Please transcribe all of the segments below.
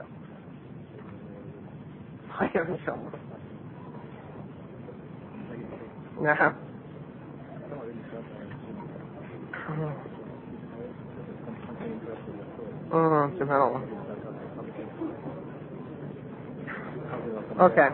خير إن شاء الله. نعم. سبحان الله. Okay.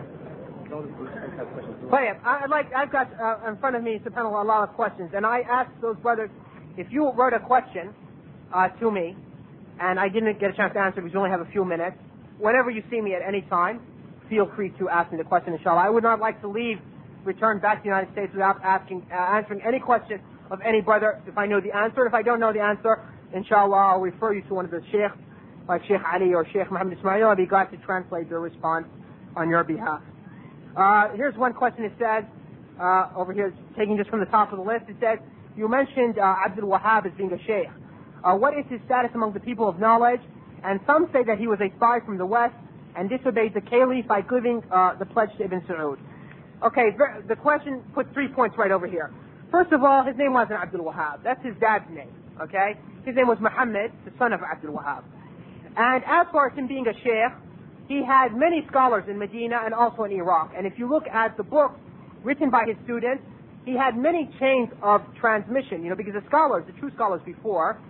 I've got in front of me, subhanAllah, a lot of questions, and I asked those brothers, if you wrote a question to me, and I didn't get a chance to answer because we only have a few minutes, whenever you see me at any time, feel free to ask me the question, inshallah. I would not like to return back to the United States without answering any question of any brother if I know the answer. If I don't know the answer, inshallah, I'll refer you to one of the sheikhs, like Sheikh Ali or Sheikh Muhammad Ismail. I'll be glad to translate their response on your behalf. Here's one question. It says, over here, taking just from the top of the list, it says, you mentioned Abdul Wahhab as being a sheikh. What is his status among the people of knowledge? And some say that he was a spy from the West and disobeyed the caliph by giving the pledge to Ibn Saud. Okay, the question puts 3 points right over here. First of all, his name wasn't Abdul Wahhab. That's his dad's name, okay? His name was Muhammad, the son of Abdul Wahhab. And as far as him being a sheikh, he had many scholars in Medina and also in Iraq. And if you look at the books written by his students, he had many chains of transmission, because the scholars, the true scholars before,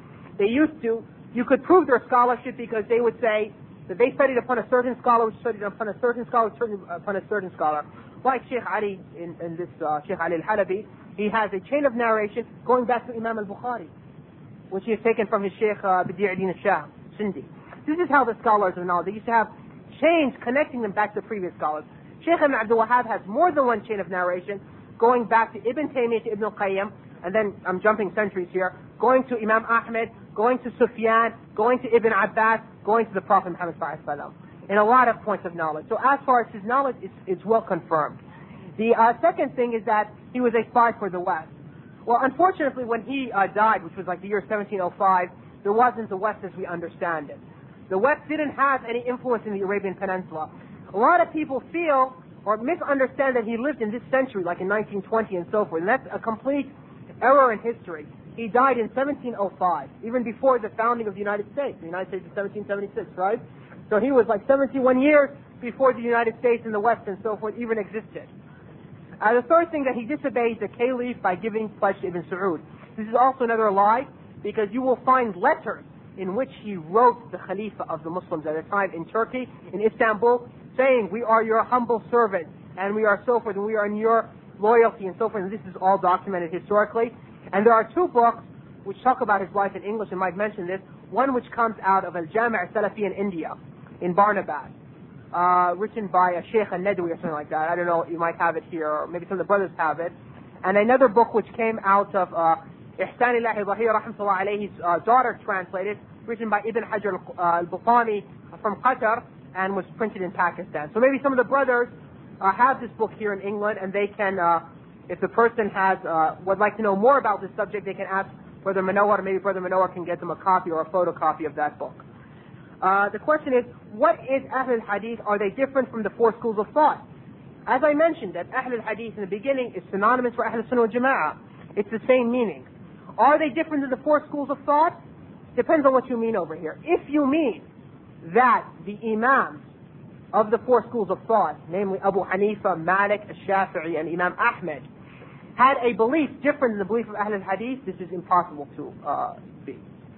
you could prove their scholarship because they would say that they studied upon a certain scholar, which studied upon a certain scholar, upon a certain scholar. Like Sheikh Ali, in this Sheikh Ali al-Halabi, he has a chain of narration going back to Imam al-Bukhari, which he has taken from his Sheikh Badi'uddin al-Shah, Sindi. This is how the scholars of knowledge, they used to have chains connecting them back to previous scholars. Sheikh Ibn Abdul Wahhab has more than one chain of narration going back to Ibn Taymiyyah, to Ibn al-Qayyim, and then I'm jumping centuries here, going to Imam Ahmed, going to Sufyan, going to Ibn Abbas, going to the Prophet Muhammad sallallahu alaihi wasallam, in a lot of points of knowledge. So as far as his knowledge, it's well confirmed. The second thing is that he was a spy for the West. Well, unfortunately, when he died, which was like the year 1705, there wasn't the West as we understand it. The West didn't have any influence in the Arabian Peninsula. A lot of people feel or misunderstand that he lived in this century, like in 1920 and so forth, and that's a complete error in history. He died in 1705, even before the founding of the United States. The United States is 1776, right? So he was like 71 years before the United States and the West and so forth even existed. The third thing, that he disobeyed the caliph by giving pledge to Ibn Saud. This is also another lie, because you will find letters in which he wrote the Khalifa of the Muslims at the time in Turkey, in Istanbul, saying, we are your humble servants, and we are so forth, and we are in your loyalty and so forth, and this is all documented historically. And there are 2 books which talk about his life in English, and might mention this, one which comes out of Al-Jami' al-Salafi in India, in Barnabas, written by a Sheikh al-Nadwi or something like that. I don't know, you might have it here, or maybe some of the brothers have it. And another book which came out of Ihsanillahi Zahir rahmatullah alayhi's daughter translated, written by Ibn Hajar al-Butani from Qatar, and was printed in Pakistan. So maybe some of the brothers have this book here in England, and they can, if the person would like to know more about this subject, they can ask Brother Manowar, maybe Brother Manowar can get them a copy or a photocopy of that book. The question is, what is Ahl al-Hadith? Are they different from the 4 schools of thought? As I mentioned, that Ahl al-Hadith in the beginning is synonymous for Ahl al-Sunnah wal Jama'ah. It's the same meaning. Are they different than the 4 schools of thought? Depends on what you mean over here. If you mean that the Imams of the 4 schools of thought, namely Abu Hanifa, Malik, Al-Shafi'i, and Imam Ahmed, had a belief different than the belief of Ahl al-Hadith, this is impossible to be.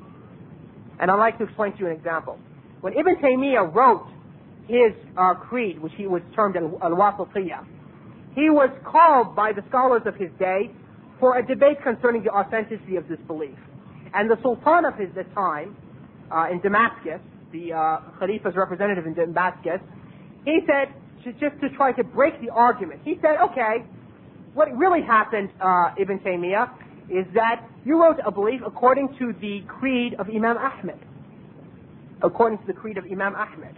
And I'd like to explain to you an example. When Ibn Taymiyyah wrote his creed, which he was termed Al-Wasatiyah, he was called by the scholars of his day for a debate concerning the authenticity of this belief. And the Sultan of the time, in Damascus, the Khalifa's representative in Damascus, he said, just to try to break the argument, he said, okay, what really happened, Ibn Taymiyyah, is that you wrote a belief according to the creed of Imam Ahmed. According to the creed of Imam Ahmed.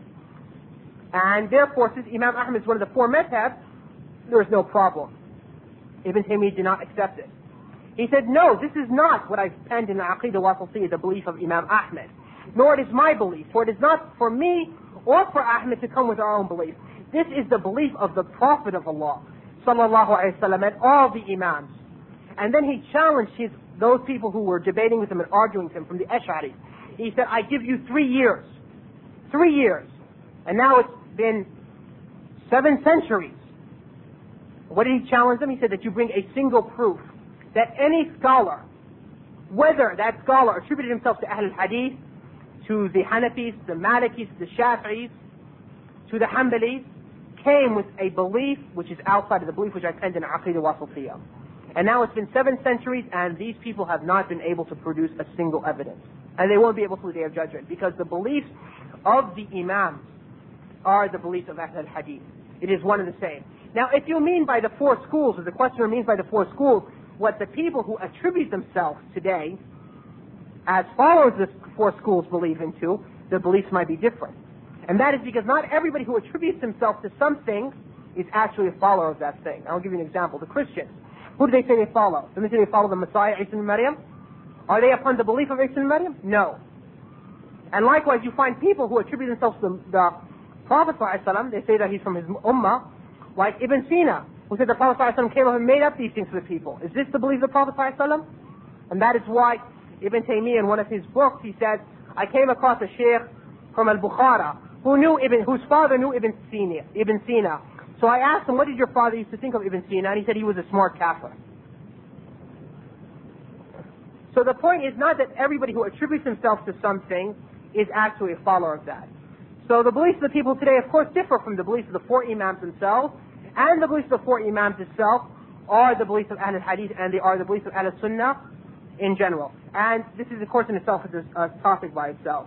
And therefore, since Imam Ahmed is one of the 4 madhabs, there is no problem. Ibn Taymiyyah did not accept it. He said, no, this is not what I've penned in the Aqidah Wasatiyah, the belief of Imam Ahmed. Nor it is my belief, for it is not for me or for Ahmed to come with our own belief. This is the belief of the Prophet of Allah, sallallahu alaihi wasallam, and all the Imams. And then he challenged those people who were debating with him and arguing with him from the Ash'ari. He said, I give you 3 years. 3 years. And now it's been 7 centuries. What did he challenge them? He said that you bring a single proof that any scholar, whether that scholar attributed himself to Ahl al-Hadith, to the Hanafis, the Malikis, the Shafi'is, to the Hanbalis, came with a belief which is outside of the belief which I penned in Aqidah Wasatiyah. And now it's been 7 centuries, and these people have not been able to produce a single evidence. And they won't be able to the Day of Judgment, because the beliefs of the Imams are the beliefs of Ahl al-Hadith. It is one and the same. Now, if you mean by the 4 schools, or the questioner means by the 4 schools, what the people who attribute themselves today as followers of the 4 schools believe into, the beliefs might be different. And that is because not everybody who attributes himself to something is actually a follower of that thing. I'll give you an example. The Christians, who do they say they follow? Do they say they follow the Messiah, Isa ibn Maryam? Are they upon the belief of Isa ibn Maryam? No. And likewise, you find people who attribute themselves to the Prophet ﷺ, they say that he's from his ummah, like Ibn Sina, who said the Prophet ﷺ came up and made up these things for the people. Is this the belief of the Prophet ﷺ? And that is why Ibn Taymiyyah, in one of his books, he said, I came across a sheikh from Al-Bukhara, whose father knew Ibn Sina. So I asked him, what did your father used to think of Ibn Sina? And he said he was a smart kafir. So the point is not that everybody who attributes themselves to something is actually a follower of that. So the beliefs of the people today, of course, differ from the beliefs of the 4 Imams themselves, and the beliefs of the 4 Imams itself are the beliefs of Ahl al-Hadith, and they are the beliefs of Ahl al-Sunnah in general. And this is, of course, in itself a topic by itself.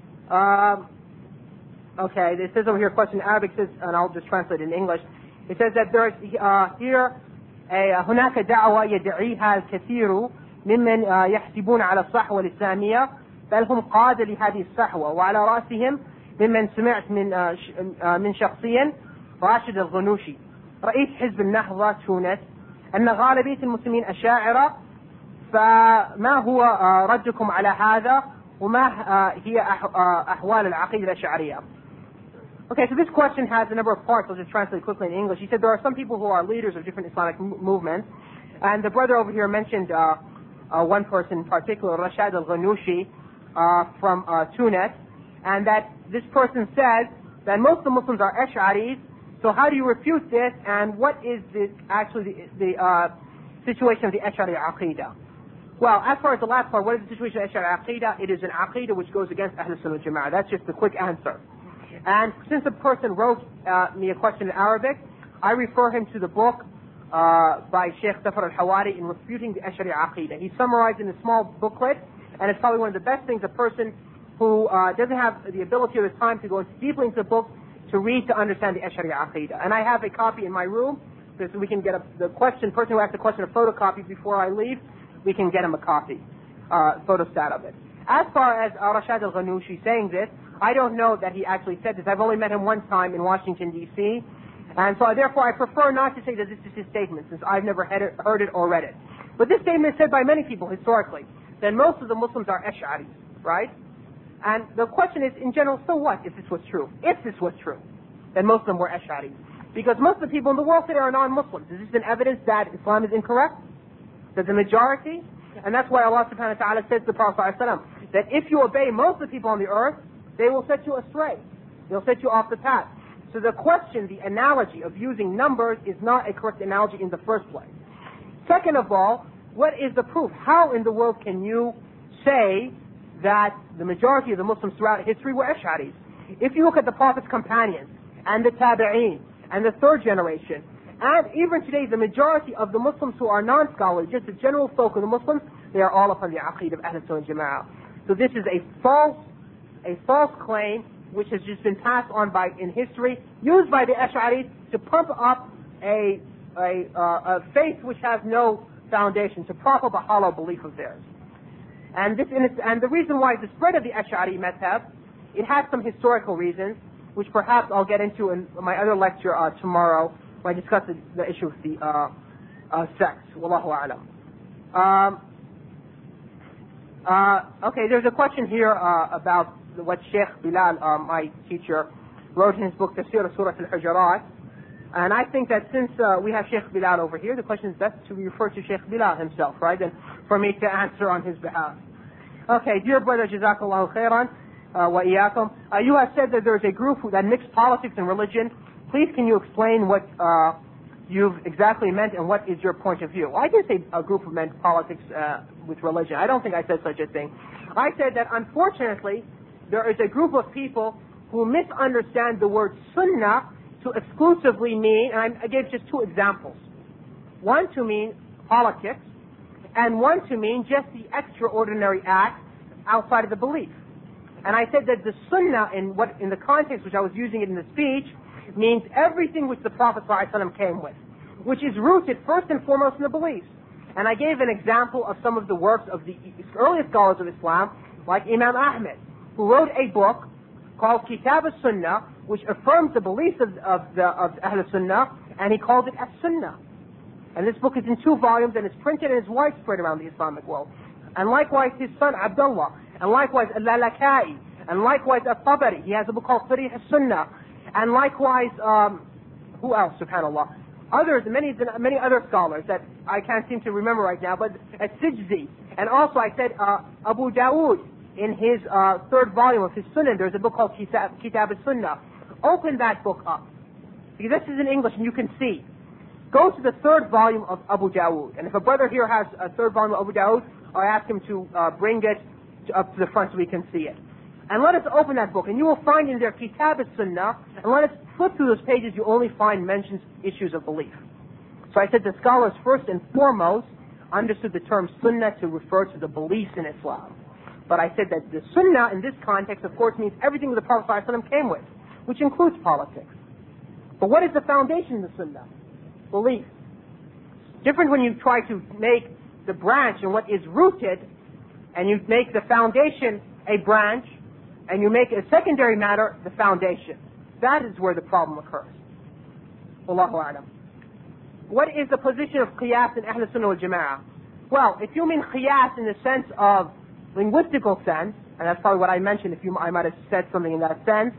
Okay, it says over here, question in Arabic says, and I'll just translate it in English. It says that there is here هناك دعوة يدعيها الكثير ممن يحسبون على الصحوة الإسلامية بل هم قادة لهذه الصحوة وعلى رأسهم ممن سمعت من شخصيا راشد الغنوشي رئيس حزب النهضة تونس أن غالبية المسلمين أشاعرة فما هو ردكم على هذا وما هي أحوال العقيدة الأشعرية. Okay, so this question has a number of parts. I'll just translate quickly in English. He said there are some people who are leaders of different Islamic movements, and the brother over here mentioned one person in particular, Rashad al-Ghanoushi from Tunis, and that this person says that most of the Muslims are Ash'aris. So how do you refute this, and what is the situation of the Ash'ari Aqidah? Well, as far as the last part, what is the situation of Ash'ari Aqidah? It is an Aqidah which goes against Ahl Sunnah wal Jama'ah. That's just the quick answer. And since the person wrote me a question in Arabic, I refer him to the book by Sheikh Zafar al-Hawari in refuting the Ash'ari Aqidah. He's summarized in a small booklet, and it's probably one of the best things a person who doesn't have the ability or the time to go deeply into the book to read to understand the Ash'ari Aqidah. And I have a copy in my room, so we can get the person who asked the question, a photocopy before I leave, we can get him a copy, photostat of it. As far as Rashad al-Ghanoushi saying this, I don't know that he actually said this. I've only met him one time in Washington, D.C., and so therefore I prefer not to say that this is his statement, since I've never heard it or read it. But this statement is said by many people historically, that most of the Muslims are Ash'aris, right? And the question is, in general, so what if this was true? If this was true, then most of them were Ash'aris. Because most of the people in the world today are non-Muslims. Is this an evidence that Islam is incorrect? That the majority? And that's why Allah subhanahu wa ta'ala says to the Prophet ﷺ, that if you obey most of the people on the earth, they will set you astray. They'll set you off the path. So the question, the analogy of using numbers is not a correct analogy in the first place. Second of all, what is the proof? How in the world can you say that the majority of the Muslims throughout history were Ash'aris? If you look at the Prophet's companions, and the Tabi'een, and the 3rd generation, and even today the majority of the Muslims who are non-scholarly, just the general folk of the Muslims, they are all upon the Aqeedah of Ahl Sunnah Jama'ah. So this is a false claim which has just been passed on in history, used by the Ash'aris to pump up a faith which has no foundation, to prop up a hollow belief of theirs. And the reason why the spread of the Ash'ari madhab, it has some historical reasons, which perhaps I'll get into in my other lecture tomorrow, when I discuss the issue of the sects. Wallahu a'lam. Okay, there's a question here about what Sheikh Bilal, my teacher, wrote in his book Tafsir Surah Al-Hujurat. And I think that since we have Sheikh Bilal over here, the question is best to refer to Sheikh Bilal himself, right? And for me to answer on his behalf. Okay, dear brother, Jazakallahu khairan. وإياكم. You have said that there is a group that mixed politics and religion. Please can you explain what you've exactly meant and what is your point of view? I didn't say a group of men politics with religion. I don't think I said such a thing. I said that unfortunately there is a group of people who misunderstand the word sunnah to exclusively mean, and I gave just two examples. One to mean politics, and one to mean just the extraordinary act outside of the belief. And I said that the sunnah in the context which I was using it in the speech means everything which the Prophet ﷺ came with, which is rooted first and foremost in the beliefs. And I gave an example of some of the works of the earliest scholars of Islam, like Imam Ahmed, who wrote a book called Kitab al-Sunnah, which affirms the beliefs of Ahl Sunnah, and he called it As-Sunnah. And this book is in 2 volumes, and it's printed and it's widespread around the Islamic world. And likewise his son Abdullah, and likewise Al-Lalakai, and likewise Al-Tabari. He has a book called Sarih al-Sunnah, and likewise, who else, subhanAllah? Others, many other scholars that I can't seem to remember right now, but As-Sijzi. And also I said Abu Dawood, in his 3rd volume of his Sunan, there's a book called Kitab al-Sunnah. Open that book up, because this is in English and you can see. Go to the 3rd volume of Abu Dawood, and if a brother here has a 3rd volume of Abu Dawood, I'll ask him to bring it up to the front so we can see it. And let us open that book, and you will find in there Kitab al-Sunnah, and let us flip through those pages, you only find mentions issues of belief. So I said the scholars first and foremost understood the term Sunnah to refer to the beliefs in Islam. But I said that the Sunnah in this context, of course, means everything the Prophet ﷺ came with, which includes politics. But what is the foundation of the Sunnah? Belief. Different when you try to make the branch and what is rooted, and you make the foundation a branch, and you make a secondary matter the foundation. That is where the problem occurs. Wallahu a'lam. What is the position of qiyas in Ahl Sunnah wal Jama'ah? Well, if you mean qiyas in the sense of linguistical sense, and that's probably what I mentioned, I might have said something in that sense.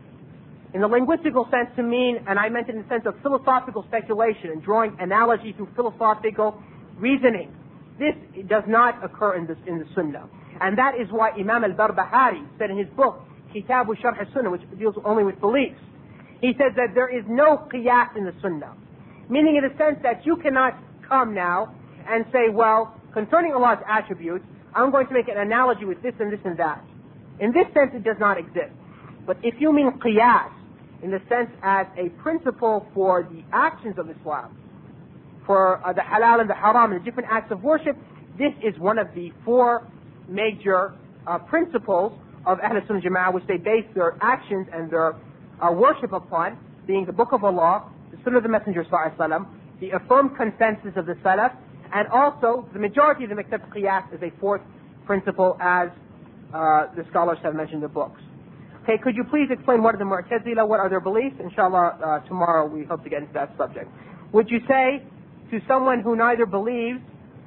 In the linguistical sense to mean, and I meant it in the sense of philosophical speculation and drawing analogy through philosophical reasoning. This does not occur in the Sunnah. And that is why Imam al-Barbahari said in his book, Kitab al-Sharh al-Sunnah, which deals only with beliefs, he said that there is no qiyas in the Sunnah. Meaning in the sense that you cannot come now and say, well, concerning Allah's attributes, I'm going to make an analogy with this and this and that. In this sense, it does not exist. But if you mean qiyas, in the sense as a principle for the actions of Islam, for the halal and the haram and the different acts of worship, this is one of the 4 major principles of Ahl Sunnah Jama'ah, which they base their actions and their worship upon, being the Book of Allah, the Sunnah of the Messenger ﷺ, the affirmed consensus of the Salaf, and also the majority of them accept qiyas as a 4th principle, as the scholars have mentioned in the books. Okay, could you please explain what are the Mu'tazila, what are their beliefs? Inshallah, tomorrow we hope to get into that subject. Would you say to someone who neither believes,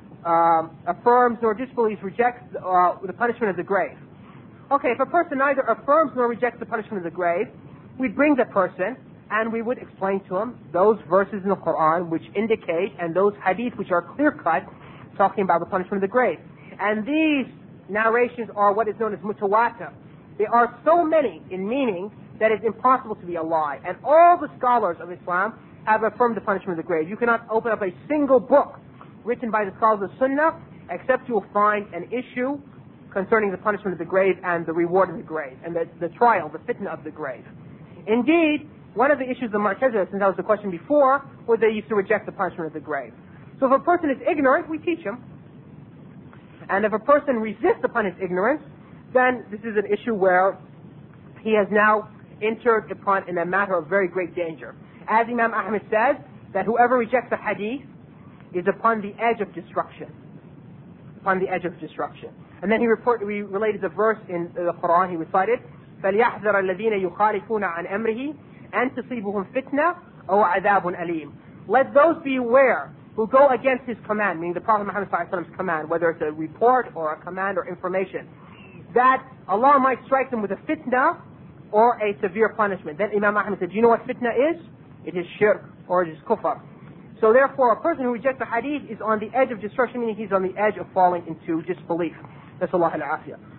affirms, nor disbelieves, rejects the punishment of the grave? Okay, if a person neither affirms nor rejects the punishment of the grave, we'd bring the person and we would explain to him those verses in the Quran which indicate, and those hadith which are clear-cut, talking about the punishment of the grave. And these narrations are what is known as mutawatir. They are so many in meaning that it's impossible to be a lie. And all the scholars of Islam have affirmed the punishment of the grave. You cannot open up a single book written by the scholars of Sunnah except you will find an issue concerning the punishment of the grave and the reward of the grave, and the trial, the fitna of the grave. Indeed, one of the issues of the Mu'tazila, since that was the question before, was they used to reject the punishment of the grave. So if a person is ignorant, we teach him. And if a person resists upon his ignorance, then this is an issue where he has now entered upon in a matter of very great danger. As Imam Ahmed says, that whoever rejects a hadith is upon the edge of destruction. Upon the edge of destruction. And then he related the verse in the Quran he recited, فَلْيَحْذَرَ الَّذِينَ يُخَالِفُونَ عَنْ أَمْرِهِ أَنْ تُصِيبُهُمْ فِتْنَةٌ أَوْ عَذَابٌ أَلِيمٌ. Let those beware who go against his command, meaning the Prophet Muhammad's command, whether it's a report or a command or information, that Allah might strike them with a fitna or a severe punishment. Then Imam Ahmed said, do you know what fitna is? It is shirk, or it is kufr. So therefore, a person who rejects the hadith is on the edge of destruction, meaning he's on the edge of falling into disbelief. Nas'Allah al-afiyah.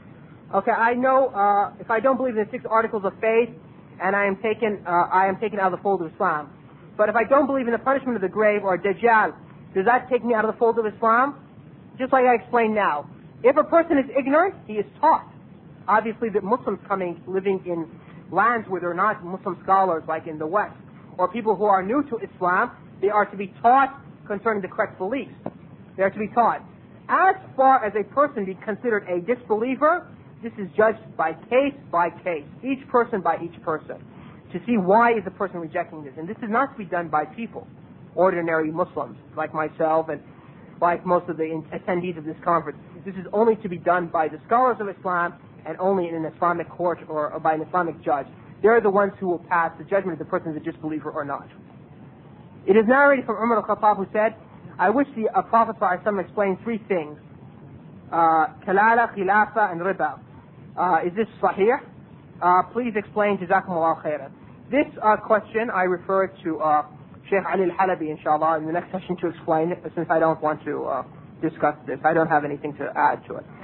Okay, I know if I don't believe in the 6 articles of faith, and I am taken out of the fold of Islam. But if I don't believe in the punishment of the grave or Dajjal, does that take me out of the fold of Islam? Just like I explained now. If a person is ignorant, he is taught. Obviously, the Muslims living in lands where there are not Muslim scholars like in the West, or people who are new to Islam, they are to be taught concerning the correct beliefs. They are to be taught. As far as a person be considered a disbeliever, this is judged by case, each person by each person, to see why is the person rejecting this. And this is not to be done by people, ordinary Muslims like myself and like most of the attendees of this conference. This is only to be done by the scholars of Islam and only in an Islamic court or by an Islamic judge. They're the ones who will pass the judgment if the person is a disbeliever or not. It is narrated from Umar al-Khattab who said, I wish the Prophet ﷺ explained 3 things. Kalala, khilafa, and riba. Is this sahih? Please explain, jazakumullah khairan. This question I refer to Sheikh Ali al-Halabi, inshallah, in the next session to explain it, since I don't want to discuss this. I don't have anything to add to it.